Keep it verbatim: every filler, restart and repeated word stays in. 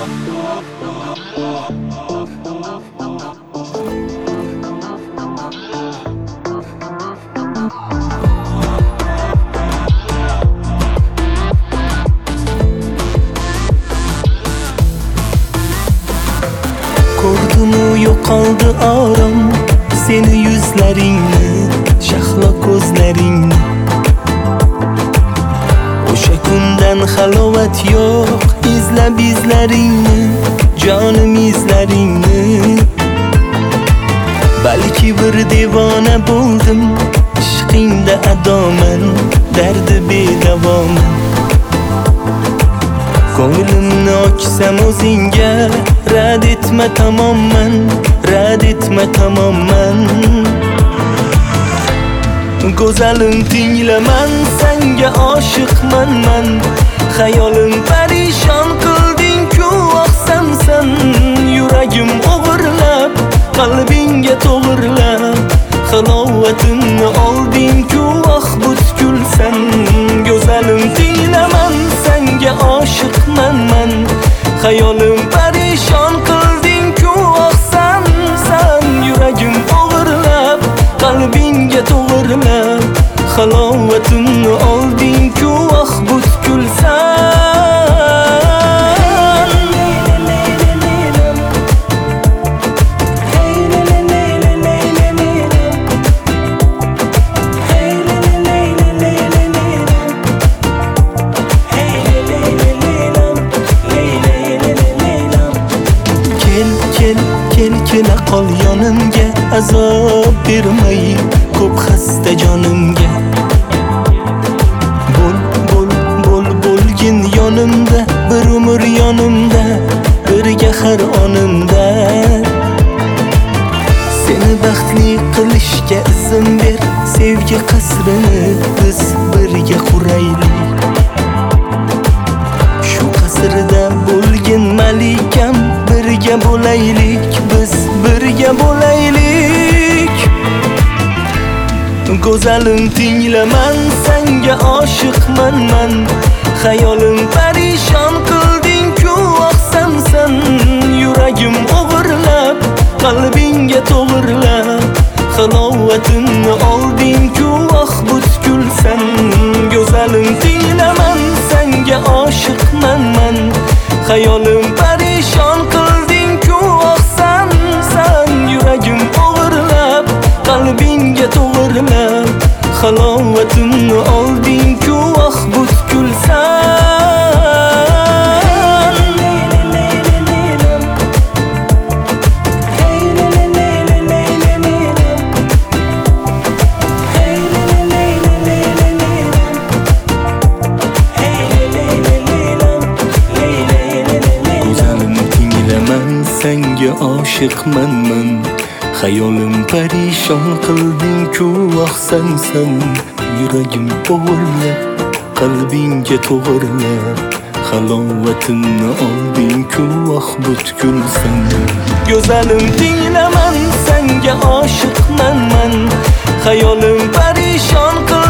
Ko'rdimu yo'qoldi orom seni yuzlaringni, shahlo ko'zlaringni. O'sha kundan halovat yo'q, izlab izlaringni, jonim izlaringni. Balki bir devona bo'ldim, ishqingda adoman, dardi bedavoman. Ko'nglimni ochsam o'zingga, rad etma tamomman, rad etma tamomman. Go'zalim tinglaman, senga oshiqman man. Xayolim parishon qilding-ku, oqsamsan. Yuragim o'g'irlab, qalbingga to'g'irlab, halovatimni olding-ku, ah butkul-san. Go'zalim tinglaman, senga oshiqman man. Xayolim parishon qilding-ku, oqsamsan. Yuragim o'g'irlab, qalbingga to'g'irlab, halovatimni olding-ku, ah butkul-san. Kel kela qol yonimga, azob bermay ko'p xasta jonimga. Bo'l bo'l bo'l bo'lgin yonimda, bir umr yonimda, birga har onimda. Seni baxtli qilishga izn ber, sevgi qasrini biz birga quraylik. Shu qasrda bo'lgin malikam, birga bo'laylik, biz birga bo'laylik. Go'zalim tinglaman, senga oshiqman man. Xayolim parishon qilding-ku, oqsamsan. Yuragim o'g'irlab, qalbingga to'g'irlab, halovatimni olding-ku, ah butkul-san. Go'zalim tinglaman, senga oshiqman man. Xayolim parishon qilding-ku, oqsamsan. Yuragim o'g'irlab, qalbingga to'g'irlab, halovatimni olding-ku, ah butkul-san. Senga oshiqman man. Xayolim parishon qilding-ku, oqsamsan. Yuragim o'g'irlab, qalbingga to'g'irlab, halovatimni olding-ku, ah butkul-san. Go'zalim tinglaman, senga oshiqman man. Xayolim parishon qilding-ku,